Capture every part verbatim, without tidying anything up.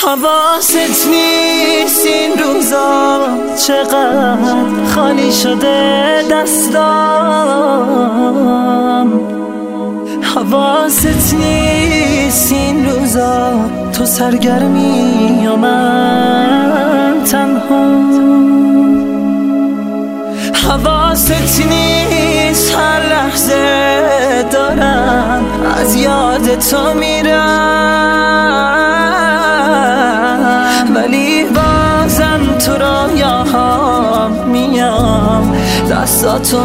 حواست نیست این روزا چقدر خالی شده دستام. حواست نیست این روزا تو سرگرمی یا من تنها. حواست نیست هر لحظه دارم از یاد تو میرم، ولی بازم تو رویاهام میام دستاتو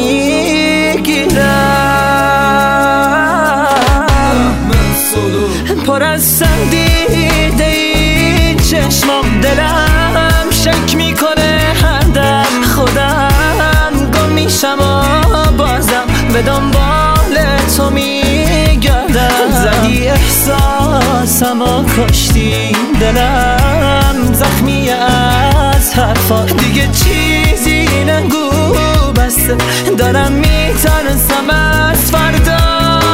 میگیرم. پر از سردیده این چشمام دلم شک میکنه هر دم خودم گم میشم و بازم به دنبال تو میگردم. زدی احساسم و کشتی دلم زخمی از حرفا، دیگه چیزی نگو بسته دارم میترسم از فردا.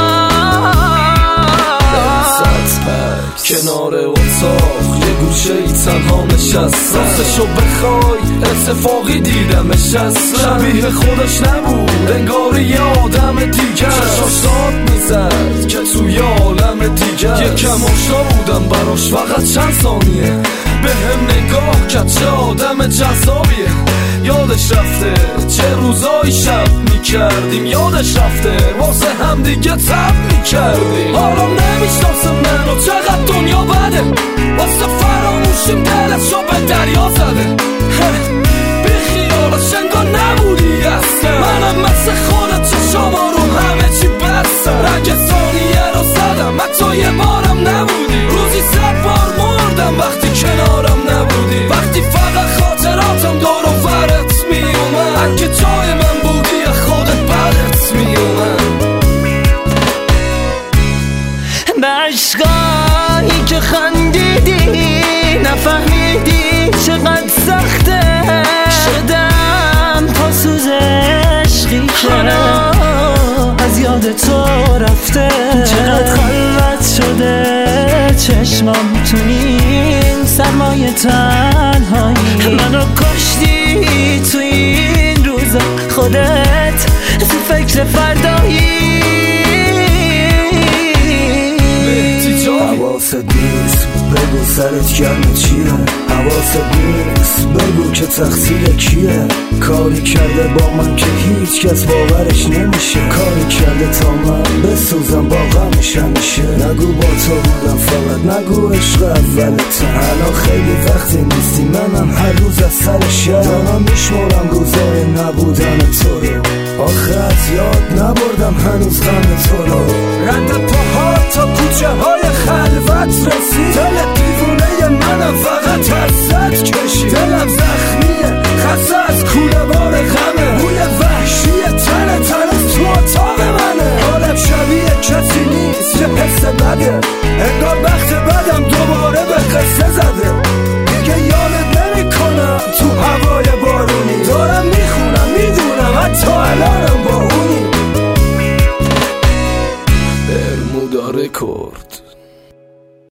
کنار اتاق یه گوشه ای تنها نشستم، راستشو بخوای اتفاقی دیدمش اصلا شبیه خودش نبود، انگار یه آدم دیگر. چشاش داد میزد که توی عالم دیگر، یکم آشنا بودم براش فقط چند ثانیه، به هم نگاه کرد چه آدم جذابیه. یادش رفته چه روزایی شب میکردیم، یادش رفته واسه هم دیگه تب میکردیم. حالا نمیشناسم منو چقدر دنیا بده، واسه فراموشیم دلشو به دریا زده. بی خیالش انگار نبودی اصلا، منم مثل خودت چشاما رو همه چی بستم. رنگ ثانیه رو زدم حتی یه بارم نبودی، روزی صد بار مردم وقتی کنارم نبودی، وقتی فقط خاطراتم دور و برت میومد. اگه جای من بودی خودت برت میومد. به عشقایی که خندیدی نفهمیدی چقدر سخته، شدم پاسوز عشقی که از یاد تو رفته. چقدر خلوت شده چشمام تو این سرمایه تنهایی، منو کشتی تو این روزا خودت تو فکر فردایی. حواست نیست بگو سرت گرم چیه، حواست نیست بگو که تقصیر کیه. کاری کرده با من که هیچ کس باورش نمیشه، کاری کرده تا من بسوزم با غمش همیشه. نگو با تو بودم فقط نگو عشق اولت، الان خیلی وقتی نیستی منم هر روز از سرش دارم میشمارم روزای نبودن تو رو. آخه از یاد نبردم هنوز غم تو رو. رد پاها تا کوچه های خلوت رسید، دل دیوونه منم فقط ترسم